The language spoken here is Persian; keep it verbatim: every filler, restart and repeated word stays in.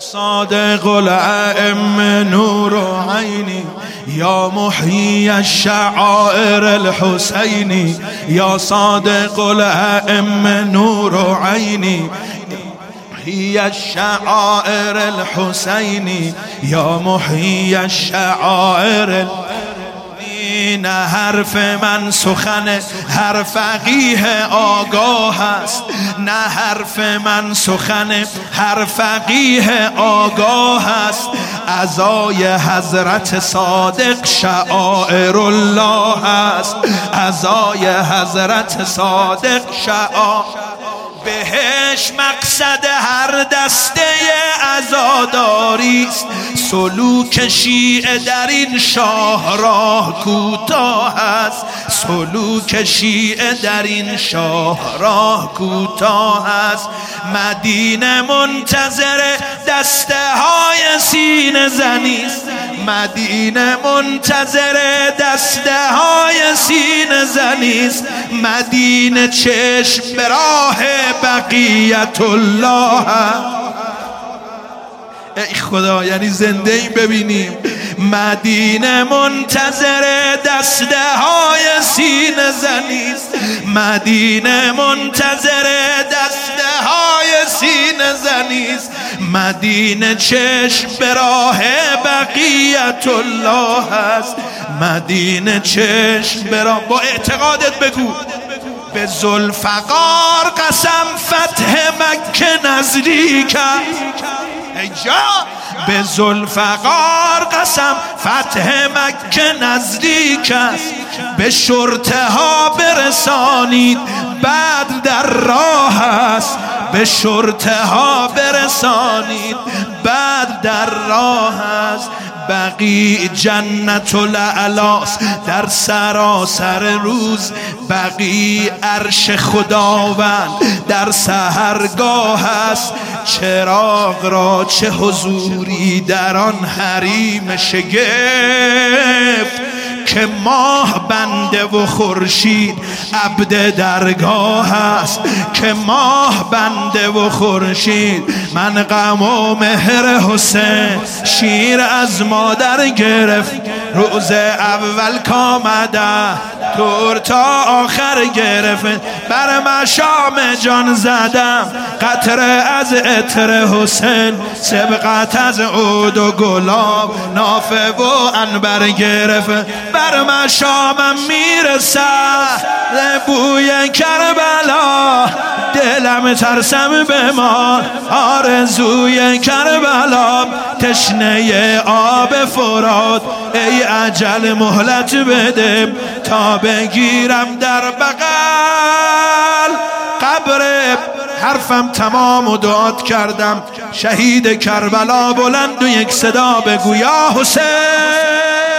صادق الائمه نور عینی یا محیی الشعائر الحسینی یا صادق الائمه نور عینی محیی الشعائر الحسینی یا محیی الشعائر. نه حرف من سخن هر فقیه آگاه است، نه حرف من سخن هر فقیه آگاه است. عزای حضرت صادق شعائر الله است، عزای حضرت صادق شعائر. بهش مقصد هر دسته عزاداری است، سلوک شیعه در این شاهراه کوتاه است، سلوک شیعه در این شاهراه کوتاه است. مدینه منتظر دسته های سینه زنی است، مدینه منتظر دسته های سینه زنی است. مدینه چشم به راه بقیت الله. ای خدا، یعنی زنده این ببینیم. مدینه منتظر دسته های سینه زنی است، مدینه منتظر دسته های سینه زنی است. مدینه چشم به راه بقیت الله است، مدینه چشم به راه. با اعتقادت بگو به ذوالفقار قسم فتح مکه نزدیک است. ای جا به ذوالفقار قسم فتح مکه نزدیک است. به شرطه ها برسانید بعد در راه است، به شرطه ها برسانید بعد در راه است. بقیع جنت الاعلاست در سراسر روز، بقیع عرش خداوند در سحرگاه است. چراغ را چه حضوری در آن حریم شگفت، که ماه بنده و خورشید عبد درگاه است، که ماه بنده و خورشید. من غم و مهر حسین شیر از مادر گرفت، روز اول کامده دور تا آخر گرفت. بر مشام جان زدم قطره از عطر حسین، سبقت از عود و گلاب نافه و عنبر گرفت. بر مشامم میرسه بوی کربلا، دلم ترسم بمان آرزوی کربلا. تشنه آب فرات ای اجل مهلت بده، تا بگیرم در بغل قبر. حرفم تمام و دعات کردم. شهید کربلا بلند و یک صدا بگو یا حسین.